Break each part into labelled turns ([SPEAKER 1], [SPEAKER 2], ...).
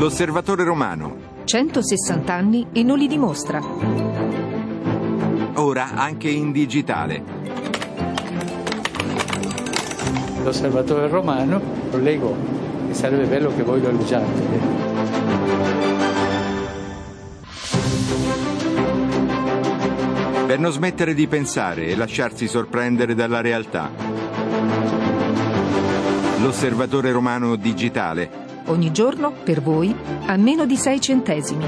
[SPEAKER 1] L'Osservatore Romano.
[SPEAKER 2] 160 anni e non li dimostra.
[SPEAKER 1] Ora anche in digitale.
[SPEAKER 3] L'Osservatore Romano lo leggo e sarebbe bello che voi lo leggiate.
[SPEAKER 1] Per non smettere di pensare e lasciarsi sorprendere dalla realtà. L'Osservatore Romano digitale.
[SPEAKER 2] Ogni giorno, per voi, a meno di 6 centesimi.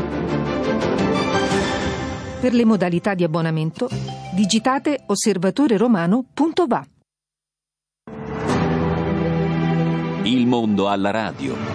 [SPEAKER 2] Per le modalità di abbonamento, digitate osservatoreromano.va.
[SPEAKER 4] Il mondo alla radio.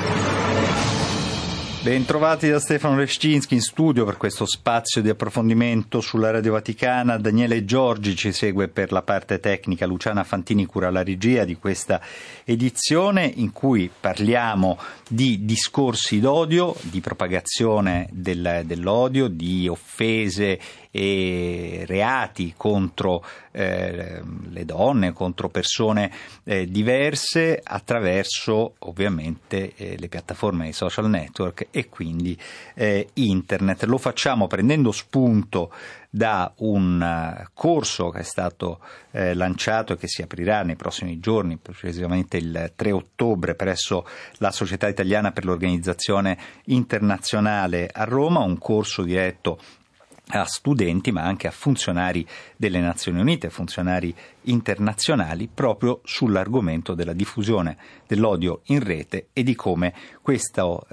[SPEAKER 5] Bentrovati da Stefano Leszczynski in studio per questo spazio di approfondimento sulla Radio Vaticana. Daniele Giorgi ci segue per la parte tecnica, Luciana Fantini cura la regia di questa edizione in cui parliamo di discorsi d'odio, di propagazione dell'odio, di offese e reati contro le donne, contro persone diverse attraverso ovviamente le piattaforme dei social network e quindi internet. Lo facciamo prendendo spunto da un corso che è stato lanciato e che si aprirà nei prossimi giorni, precisamente il 3 ottobre presso la Società Italiana per l'Organizzazione Internazionale a Roma, un corso diretto a studenti ma anche a funzionari delle Nazioni Unite, funzionari internazionali, proprio sull'argomento della diffusione dell'odio in rete e di come questo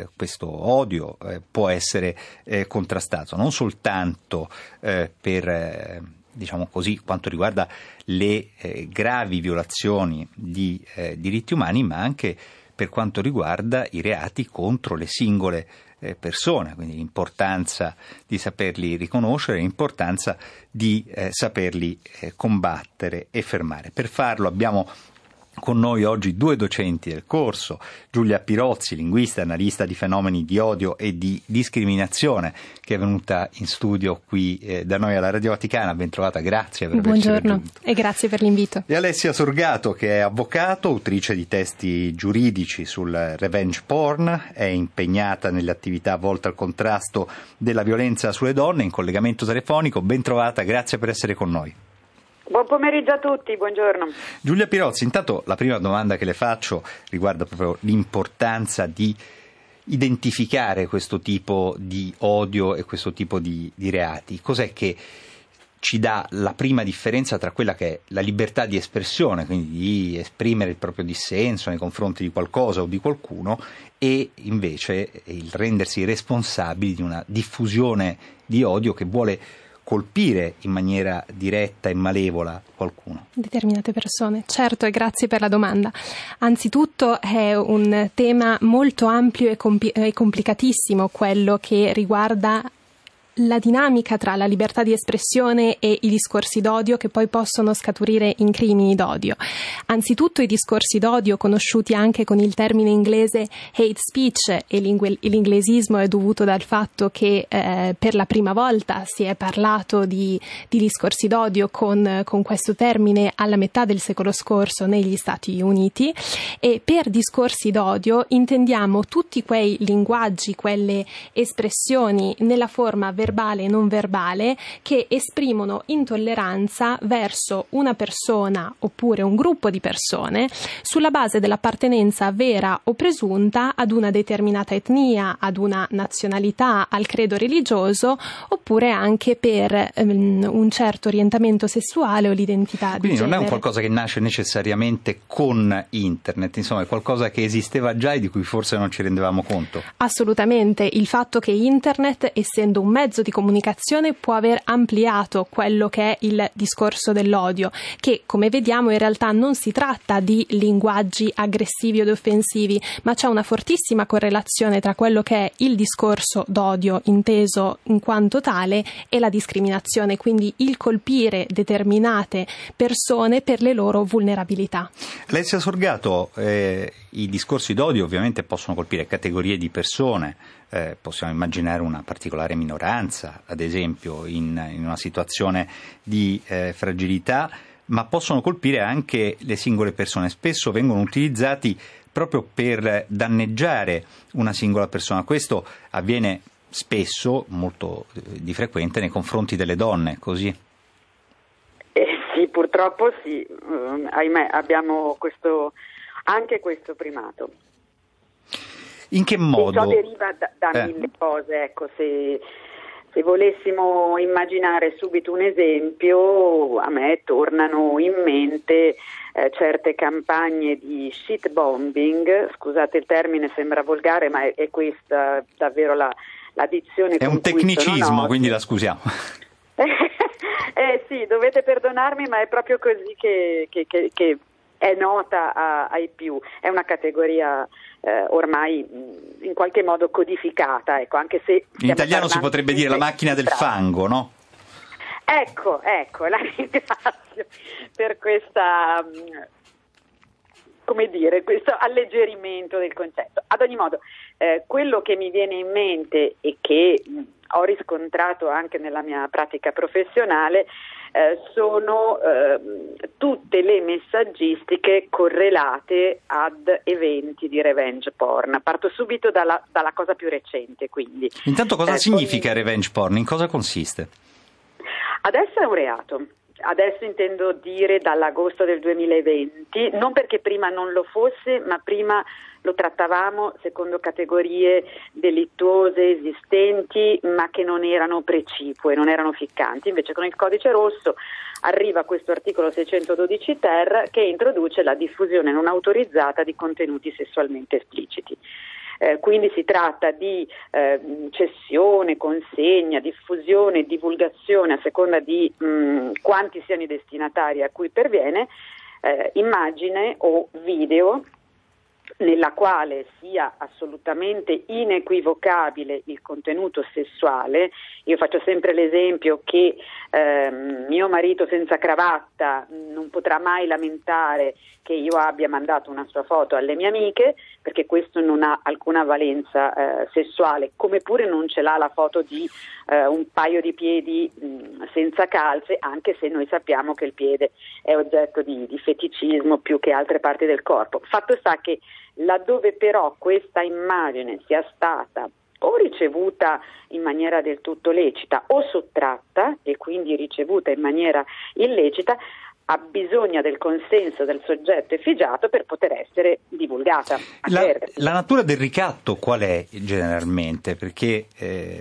[SPEAKER 5] odio può essere contrastato, non soltanto per diciamo così, quanto riguarda le gravi violazioni di diritti umani, ma anche per quanto riguarda i reati contro le singole persone, quindi l'importanza di saperli riconoscere, l'importanza di saperli combattere e fermare. Per farlo abbiamo con noi oggi 2 docenti del corso, Giulia Pirozzi, linguista e analista di fenomeni di odio e di discriminazione, che è venuta in studio qui da noi alla Radio Vaticana. Ben trovata, grazie per averci raggiunto.
[SPEAKER 6] Buongiorno e grazie per l'invito.
[SPEAKER 5] E Alessia Sorgato, che è avvocato, autrice di testi giuridici sul revenge porn, è impegnata nelle attività volte al contrasto della violenza sulle donne, in collegamento telefonico. Ben trovata, grazie per essere con noi.
[SPEAKER 7] Buon pomeriggio a tutti, buongiorno.
[SPEAKER 5] Giulia Pirozzi, intanto la prima domanda che le faccio riguarda proprio l'importanza di identificare questo tipo di odio e questo tipo di reati. Cos'è che ci dà la prima differenza tra quella che è la libertà di espressione, quindi di esprimere il proprio dissenso nei confronti di qualcosa o di qualcuno, e invece il rendersi responsabili di una diffusione di odio che vuole colpire in maniera diretta e malevola qualcuno?
[SPEAKER 6] Determinate persone, certo, e grazie per la domanda. Anzitutto è un tema molto ampio e complicatissimo, quello che riguarda la dinamica tra la libertà di espressione e i discorsi d'odio che poi possono scaturire in crimini d'odio. Anzitutto i discorsi d'odio, conosciuti anche con il termine inglese hate speech, e l'inglesismo è dovuto dal fatto che per la prima volta si è parlato di discorsi d'odio con questo termine alla metà del secolo scorso negli Stati Uniti, e per discorsi d'odio intendiamo tutti quei linguaggi, quelle espressioni nella forma verbale e non verbale che esprimono intolleranza verso una persona oppure un gruppo di persone sulla base dell'appartenenza vera o presunta ad una determinata etnia, ad una nazionalità, al credo religioso, oppure anche per un certo orientamento sessuale o l'identità di genere.
[SPEAKER 5] Quindi non è un qualcosa che nasce necessariamente con internet, insomma è qualcosa che esisteva già e di cui forse non ci rendevamo conto.
[SPEAKER 6] Assolutamente, il fatto che internet, essendo un mezzo di comunicazione, può aver ampliato quello che è il discorso dell'odio, che come vediamo in realtà non si tratta di linguaggi aggressivi ed offensivi, ma c'è una fortissima correlazione tra quello che è il discorso d'odio inteso in quanto tale e la discriminazione, quindi il colpire determinate persone per le loro vulnerabilità.
[SPEAKER 5] Alessia Sorgato, i discorsi d'odio ovviamente possono colpire categorie di persone, possiamo immaginare una particolare minoranza, ad esempio, in una situazione di fragilità, ma possono colpire anche le singole persone. Spesso vengono utilizzati proprio per danneggiare una singola persona. Questo avviene spesso, molto di frequente, nei confronti delle donne, così?
[SPEAKER 7] Sì, purtroppo sì, ahimè abbiamo anche questo primato.
[SPEAKER 5] In che modo?
[SPEAKER 7] E ciò deriva da mille cose, ecco, se volessimo immaginare subito un esempio, a me tornano in mente certe campagne di shit bombing, scusate il termine, sembra volgare, ma è questa davvero la dizione.
[SPEAKER 5] È un tecnicismo, quindi la scusiamo.
[SPEAKER 7] Sì, dovete perdonarmi, ma è proprio così che è nota ai più. È una categoria ormai in qualche modo codificata, ecco, anche se
[SPEAKER 5] in italiano si potrebbe dire la macchina del fango, no?
[SPEAKER 7] Ecco, la ringrazio per questa, questo alleggerimento del concetto. Ad ogni modo, quello che mi viene in mente e che ho riscontrato anche nella mia pratica professionale sono tutte le messaggistiche correlate ad eventi di revenge porn. Parto subito dalla cosa più recente, quindi.
[SPEAKER 5] Intanto cosa significa revenge porn? In cosa consiste?
[SPEAKER 7] Adesso è un reato. Adesso intendo dire dall'agosto del 2020, non perché prima non lo fosse, ma prima lo trattavamo secondo categorie delittuose esistenti, ma che non erano precipue, non erano ficcanti. Invece con il codice rosso arriva questo articolo 612 ter che introduce la diffusione non autorizzata di contenuti sessualmente espliciti. Quindi si tratta di cessione, consegna, diffusione, divulgazione a seconda di quanti siano i destinatari a cui perviene, immagine o video nella quale sia assolutamente inequivocabile il contenuto sessuale. Io faccio sempre l'esempio che mio marito senza cravatta non potrà mai lamentare che io abbia mandato una sua foto alle mie amiche, perché questo non ha alcuna valenza sessuale, come pure non ce l'ha la foto di un paio di piedi senza calze, anche se noi sappiamo che il piede è oggetto di feticismo più che altre parti del corpo. Fatto sta che laddove però questa immagine sia stata o ricevuta in maniera del tutto lecita o sottratta e quindi ricevuta in maniera illecita, ha bisogno del consenso del soggetto effigiato per poter essere divulgata.
[SPEAKER 5] La natura del ricatto qual è generalmente? Perché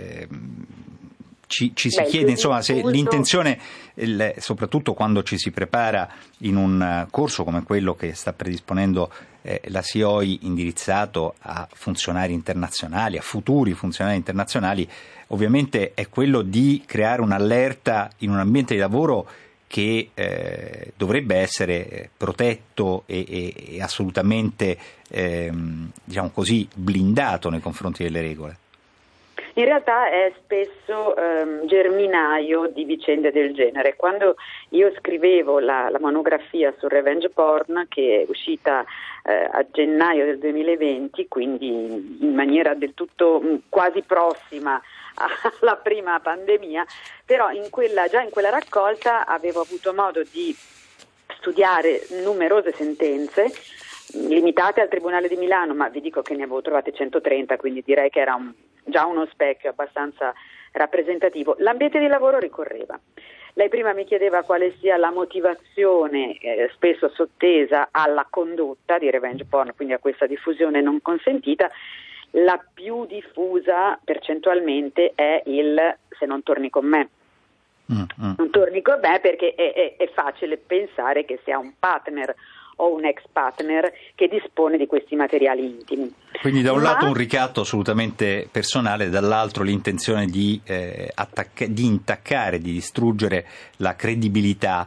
[SPEAKER 5] ci si chiede insomma se l'intenzione, soprattutto quando ci si prepara in un corso come quello che sta predisponendo la SIOI indirizzato a funzionari internazionali, a futuri funzionari internazionali, ovviamente è quello di creare un'allerta in un ambiente di lavoro che dovrebbe essere protetto e assolutamente diciamo così blindato nei confronti delle regole.
[SPEAKER 7] In realtà è spesso germinaio di vicende del genere. Quando io scrivevo la monografia sul revenge porn, che è uscita a gennaio del 2020, quindi in maniera del tutto quasi prossima alla prima pandemia, però già in quella raccolta avevo avuto modo di studiare numerose sentenze limitate al Tribunale di Milano, ma vi dico che ne avevo trovate 130, quindi direi che era già uno specchio abbastanza rappresentativo. L'ambiente di lavoro ricorreva. Lei prima mi chiedeva quale sia la motivazione spesso sottesa alla condotta di revenge porn, quindi a questa diffusione non consentita. La più diffusa percentualmente è il "se non torni con me". Non torni con me perché è facile pensare che sia un partner o un ex partner che dispone di questi materiali intimi.
[SPEAKER 5] Quindi da un lato un ricatto assolutamente personale, dall'altro l'intenzione di intaccare, di distruggere la credibilità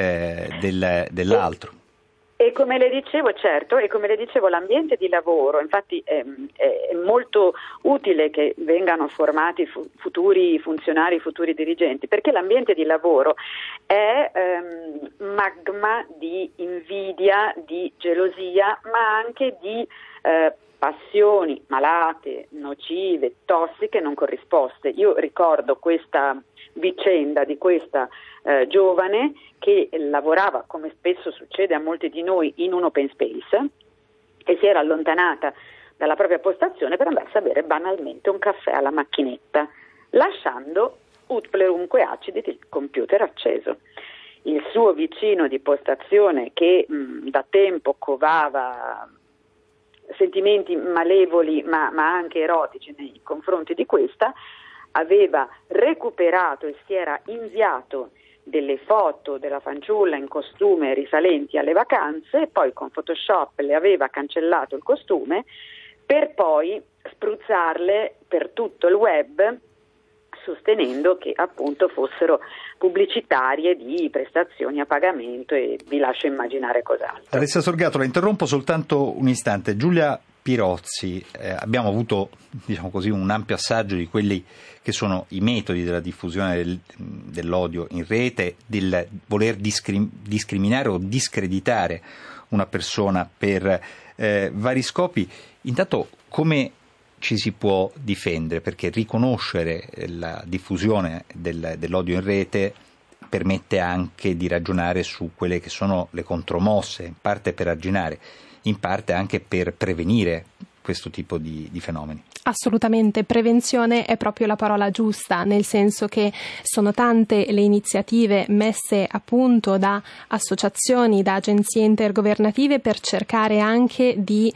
[SPEAKER 5] dell'altro.
[SPEAKER 7] E come le dicevo, certo, l'ambiente di lavoro, infatti è molto utile che vengano formati futuri funzionari, futuri dirigenti, perché l'ambiente di lavoro è magma di invidia, di gelosia, ma anche di passioni malate, nocive, tossiche, non corrisposte. Io ricordo questa vicenda di questa giovane che lavorava, come spesso succede a molti di noi, in un open space e si era allontanata dalla propria postazione per andarsi a bere banalmente un caffè alla macchinetta, lasciando ut plerumque accidit il computer acceso. Il suo vicino di postazione, che da tempo covava sentimenti malevoli ma anche erotici nei confronti di questa, aveva recuperato e si era inviato delle foto della fanciulla in costume risalenti alle vacanze, e poi con Photoshop le aveva cancellato il costume per poi spruzzarle per tutto il web, sostenendo che appunto fossero pubblicitarie di prestazioni a pagamento, e vi lascio immaginare cos'altro.
[SPEAKER 5] Alessia Sorgato, la interrompo soltanto un istante. Giulia Pirozzi, abbiamo avuto, diciamo così, un ampio assaggio di quelli che sono i metodi della diffusione dell'odio in rete, del voler discriminare o discreditare una persona per vari scopi. Intanto, come ci si può difendere? Perché riconoscere la diffusione dell'odio in rete permette anche di ragionare su quelle che sono le contromosse, in parte per arginare, in parte anche per prevenire questo tipo di fenomeni.
[SPEAKER 6] Assolutamente, prevenzione è proprio la parola giusta, nel senso che sono tante le iniziative messe a punto da associazioni, da agenzie intergovernative per cercare anche di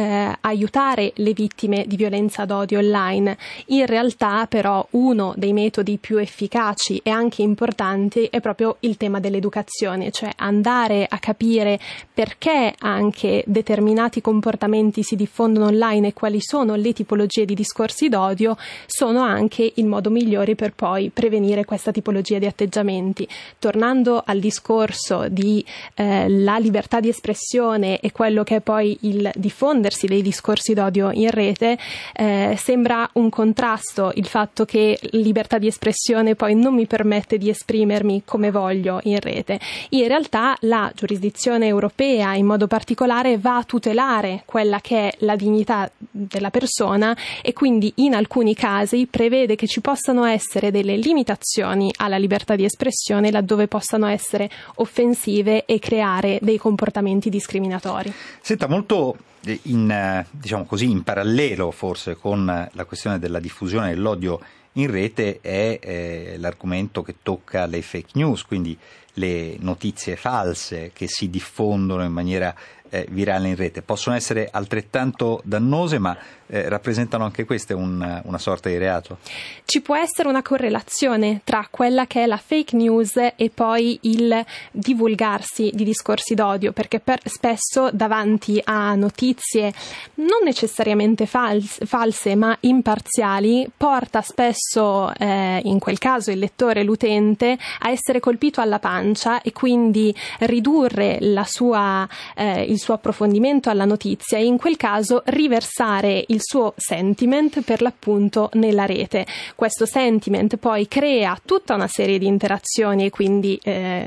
[SPEAKER 6] aiutare le vittime di violenza d'odio online. In realtà però uno dei metodi più efficaci e anche importanti è proprio il tema dell'educazione, cioè andare a capire perché anche determinati comportamenti si diffondono online e quali sono le tipologie di discorsi d'odio, sono anche il modo migliore per poi prevenire questa tipologia di atteggiamenti. Tornando al discorso di la libertà di espressione e quello che è poi il diffondersi dei discorsi d'odio in rete, sembra un contrasto il fatto che libertà di espressione poi non mi permette di esprimermi come voglio in rete. In realtà la giurisdizione europea in modo particolare va a tutelare quella che è la dignità della persona, e quindi in alcuni casi prevede che ci possano essere delle limitazioni alla libertà di espressione laddove possano essere offensive e creare dei comportamenti discriminatori.
[SPEAKER 5] Senta, molto diciamo così, in parallelo forse con la questione della diffusione dell'odio in rete è l'argomento che tocca le fake news, quindi le notizie false che si diffondono in maniera virale in rete. Possono essere altrettanto dannose, ma rappresentano anche queste una sorta di reato?
[SPEAKER 6] Ci può essere una correlazione tra quella che è la fake news e poi il divulgarsi di discorsi d'odio, perché spesso davanti a notizie non necessariamente false ma imparziali porta spesso in quel caso il lettore, l'utente, a essere colpito alla pancia e quindi ridurre il suo approfondimento alla notizia e in quel caso riversare il suo sentiment per l'appunto nella rete. Questo sentiment poi crea tutta una serie di interazioni e quindi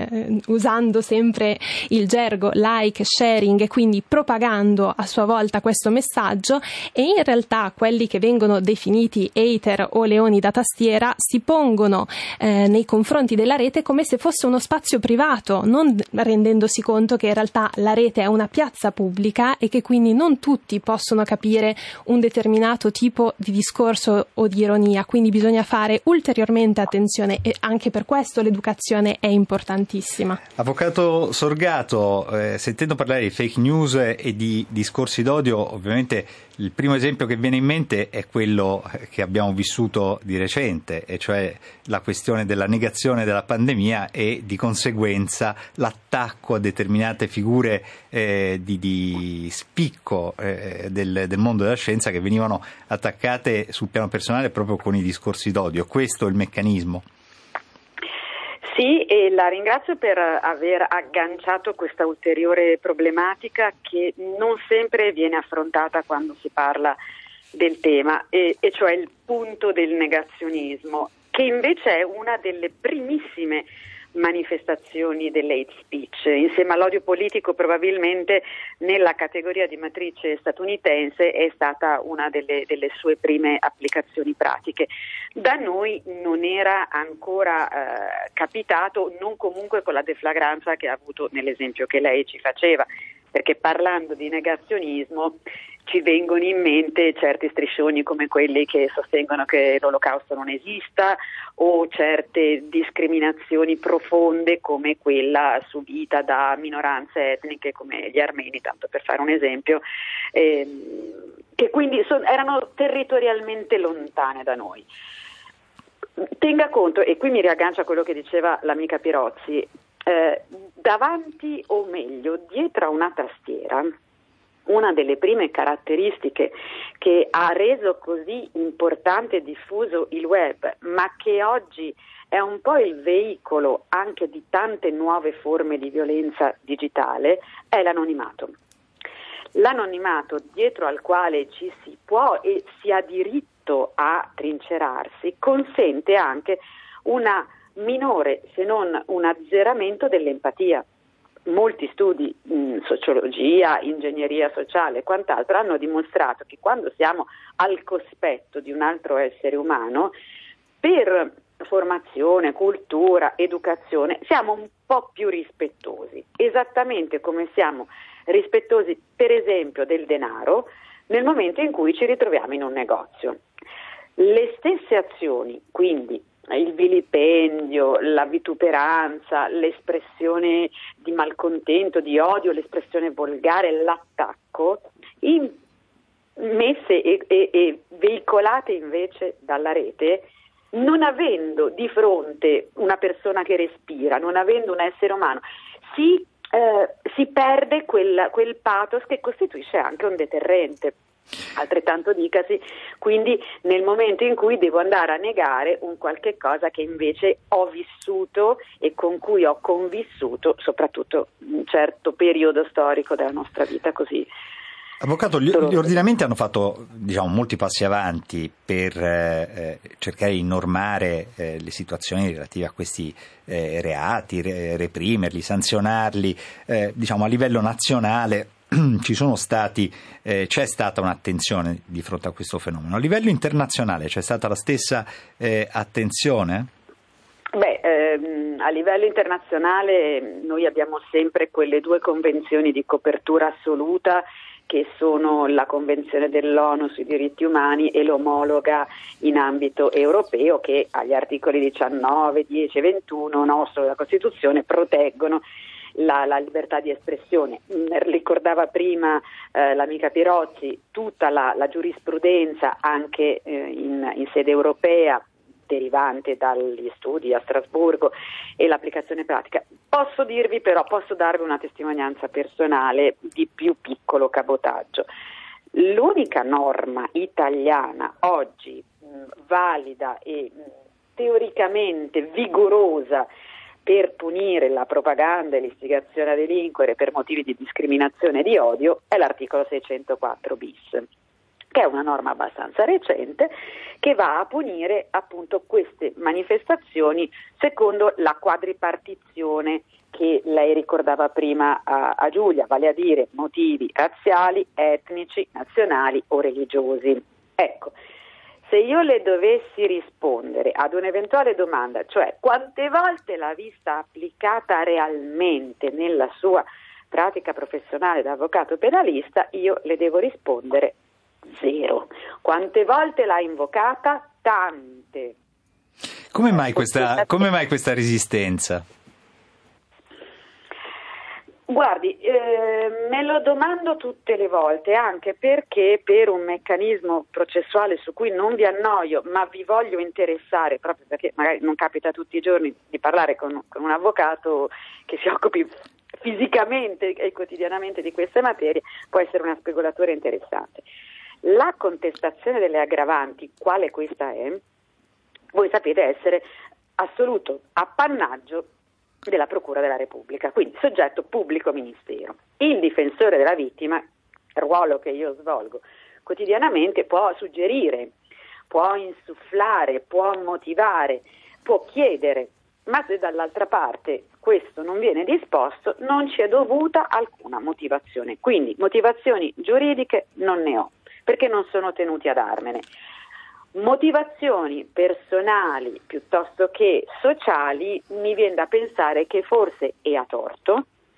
[SPEAKER 6] usando sempre il gergo like, sharing e quindi propagando a sua volta questo messaggio, e in realtà quelli che vengono definiti hater o leoni da tastiera si pongono nei confronti della rete come se fosse uno spazio privato, non rendendosi conto che in realtà la rete è una piazza pubblica e che quindi non tutti possono capire un determinato tipo di discorso o di ironia, quindi bisogna fare ulteriormente attenzione e anche per questo l'educazione è importantissima.
[SPEAKER 5] Avvocato Sorgato, sentendo parlare di fake news e di discorsi d'odio, ovviamente il primo esempio che viene in mente è quello che abbiamo vissuto di recente, e cioè la questione della negazione della pandemia e di conseguenza l'attacco a determinate figure di spicco del mondo della scienza che venivano attaccate sul piano personale proprio con i discorsi d'odio. Questo è il meccanismo.
[SPEAKER 7] Sì, e la ringrazio per aver agganciato questa ulteriore problematica che non sempre viene affrontata quando si parla del tema, e cioè il punto del negazionismo, che invece è una delle primissime manifestazioni dell'hate speech. Insieme all'odio politico probabilmente nella categoria di matrice statunitense è stata una delle sue prime applicazioni pratiche. Da noi non era ancora capitato, non comunque con la deflagranza che ha avuto nell'esempio che lei ci faceva. perché parlando di negazionismo ci vengono in mente certi striscioni come quelli che sostengono che l'Olocausto non esista, o certe discriminazioni profonde come quella subita da minoranze etniche come gli armeni, tanto per fare un esempio, che quindi erano territorialmente lontane da noi. Tenga conto, e qui mi riaggancio a quello che diceva l'amica Pirozzi, davanti, o meglio dietro a una tastiera, una delle prime caratteristiche che ha reso così importante e diffuso il web, ma che oggi è un po' il veicolo anche di tante nuove forme di violenza digitale, è l'anonimato. L'anonimato dietro al quale ci si può e si ha diritto a trincerarsi consente anche una minore, se non un azzeramento dell'empatia. Molti studi in sociologia, ingegneria sociale e quant'altro hanno dimostrato che quando siamo al cospetto di un altro essere umano, per formazione, cultura, educazione, siamo un po' più rispettosi, esattamente come siamo rispettosi per esempio del denaro nel momento in cui ci ritroviamo in un negozio. Le stesse azioni, quindi il vilipendio, la vituperanza, l'espressione di malcontento, di odio, l'espressione volgare, l'attacco, messe e veicolate invece dalla rete, non avendo di fronte una persona che respira, non avendo un essere umano, si perde quel pathos che costituisce anche un deterrente. Altrettanto dicasi quindi nel momento in cui devo andare a negare un qualche cosa che invece ho vissuto e con cui ho convissuto, soprattutto in un certo periodo storico della nostra vita così.
[SPEAKER 5] Avvocato, gli ordinamenti hanno fatto molti passi avanti per cercare di normare le situazioni relative a questi reati, reprimerli, sanzionarli, a livello nazionale. C'è stata un'attenzione di fronte a questo fenomeno. A livello internazionale c'è stata la stessa attenzione?
[SPEAKER 7] A livello internazionale noi abbiamo sempre quelle due convenzioni di copertura assoluta che sono la Convenzione dell'ONU sui diritti umani e l'omologa in ambito europeo, che agli articoli 19, 10 e 21 nostro della Costituzione proteggono la libertà di espressione. Ricordava prima l'amica Pirozzi tutta la giurisprudenza anche in sede europea derivante dagli studi a Strasburgo e l'applicazione pratica. Posso darvi una testimonianza personale di più piccolo cabotaggio. L'unica norma italiana oggi valida e teoricamente vigorosa per punire la propaganda e l'istigazione a delinquere per motivi di discriminazione e di odio è l'articolo 604 bis, che è una norma abbastanza recente che va a punire appunto queste manifestazioni secondo la quadripartizione che lei ricordava prima a Giulia, vale a dire motivi razziali, etnici, nazionali o religiosi. Ecco, se io le dovessi rispondere ad un'eventuale domanda, cioè quante volte l'ha vista applicata realmente nella sua pratica professionale da avvocato penalista, io le devo rispondere 0. Quante volte l'ha invocata? Tante.
[SPEAKER 5] Come mai questa resistenza?
[SPEAKER 7] Guardi, me lo domando tutte le volte, anche perché per un meccanismo processuale su cui non vi annoio, ma vi voglio interessare, proprio perché magari non capita tutti i giorni di parlare con un avvocato che si occupi fisicamente e quotidianamente di queste materie, può essere una spiegatura interessante. La contestazione delle aggravanti, quale questa è, voi sapete essere assoluto appannaggio della Procura della Repubblica, quindi soggetto pubblico ministero. Il difensore della vittima, ruolo che io svolgo quotidianamente, può suggerire, può insufflare, può motivare, può chiedere, ma se dall'altra parte questo non viene disposto non ci è dovuta alcuna motivazione, quindi motivazioni giuridiche non ne ho, perché non sono tenuti a darmene. Motivazioni personali piuttosto che sociali mi viene da pensare che forse, e a torto,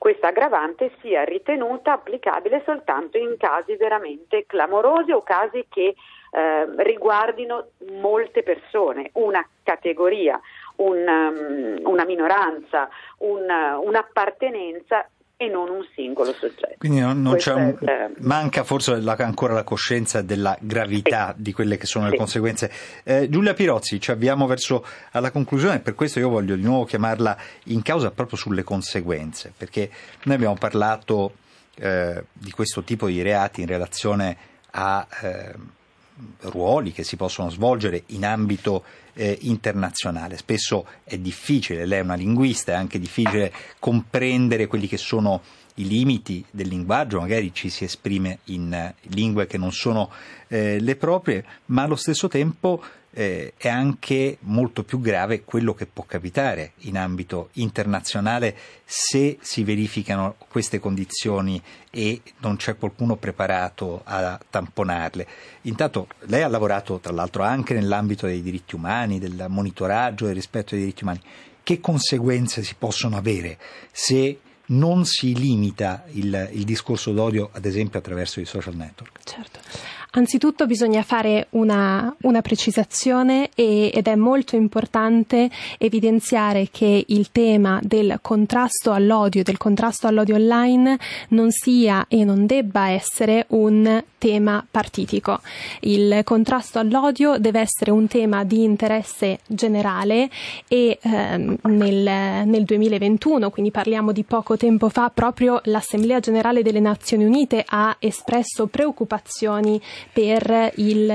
[SPEAKER 7] questa aggravante sia ritenuta applicabile soltanto in casi veramente clamorosi o casi che riguardino molte persone, una categoria, una minoranza, un'appartenenza e non un singolo soggetto.
[SPEAKER 5] Quindi non manca forse ancora la coscienza della gravità di quelle che sono le conseguenze. Giulia Pirozzi, ci avviamo verso alla conclusione, per questo io voglio di nuovo chiamarla in causa proprio sulle conseguenze, perché noi abbiamo parlato di questo tipo di reati in relazione a ruoli che si possono svolgere in ambito internazionale. Spesso è difficile, lei è una linguista, è anche difficile comprendere quelli che sono i limiti del linguaggio, magari ci si esprime in lingue che non sono le proprie, ma allo stesso tempo è anche molto più grave quello che può capitare in ambito internazionale se si verificano queste condizioni e non c'è qualcuno preparato a tamponarle. Intanto lei ha lavorato tra l'altro anche nell'ambito dei diritti umani, del monitoraggio del rispetto dei diritti umani. Che conseguenze si possono avere se non si limita il discorso d'odio, ad esempio attraverso i social network?
[SPEAKER 6] Certo. Anzitutto bisogna fare una precisazione ed è molto importante evidenziare che il tema del contrasto all'odio, del contrasto all'odio online non sia e non debba essere un tema partitico. Il contrasto all'odio deve essere un tema di interesse generale e nel 2021, quindi parliamo di poco tempo fa, proprio l'Assemblea Generale delle Nazioni Unite ha espresso preoccupazioni per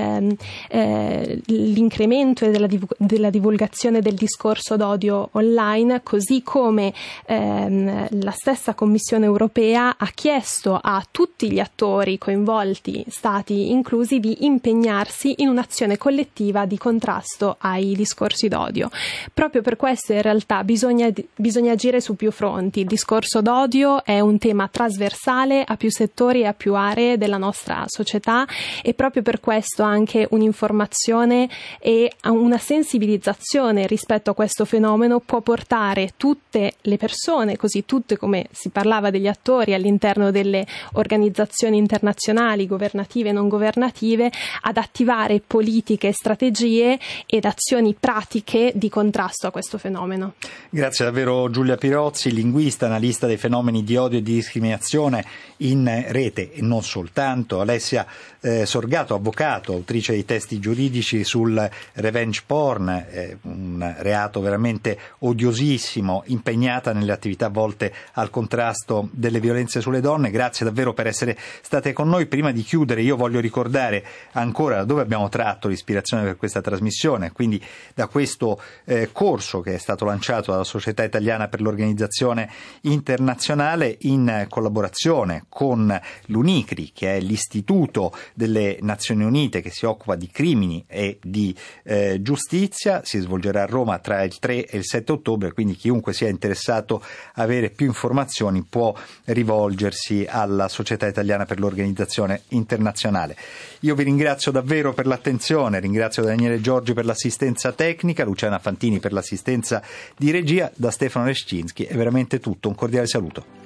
[SPEAKER 6] l'incremento della divulgazione del discorso d'odio online, così come la stessa Commissione europea ha chiesto a tutti gli attori coinvolti, stati inclusi, di impegnarsi in un'azione collettiva di contrasto ai discorsi d'odio. Proprio per questo in realtà bisogna agire su più fronti. Il discorso d'odio è un tema trasversale a più settori e a più aree della nostra società e proprio per questo anche un'informazione e una sensibilizzazione rispetto a questo fenomeno può portare tutte le persone, così tutte, come si parlava degli attori all'interno delle organizzazioni internazionali, governative e non governative, ad attivare politiche, strategie ed azioni pratiche di contrasto a questo fenomeno.
[SPEAKER 5] Grazie davvero Giulia Pirozzi, linguista, analista dei fenomeni di odio e di discriminazione in rete e non soltanto. Alessia Sorgato, avvocato, autrice di testi giuridici sul revenge porn, un reato veramente odiosissimo, impegnata nelle attività volte al contrasto delle violenze sulle donne. Grazie davvero per essere state con noi. Prima di chiudere io voglio ricordare ancora da dove abbiamo tratto l'ispirazione per questa trasmissione, quindi da questo corso che è stato lanciato dalla Società Italiana per l'Organizzazione Internazionale in collaborazione con l'UNICRI, che è l'Istituto delle Nazioni Unite che si occupa di crimini e di giustizia. Si svolgerà a Roma tra il 3 e il 7 ottobre, quindi chiunque sia interessato a avere più informazioni può rivolgersi alla Società Italiana per l'Organizzazione Internazionale. Io vi ringrazio davvero per l'attenzione, ringrazio Daniele Giorgi per l'assistenza tecnica, Luciana Fantini per l'assistenza di regia. Da Stefano Leszczynski è veramente tutto, un cordiale saluto.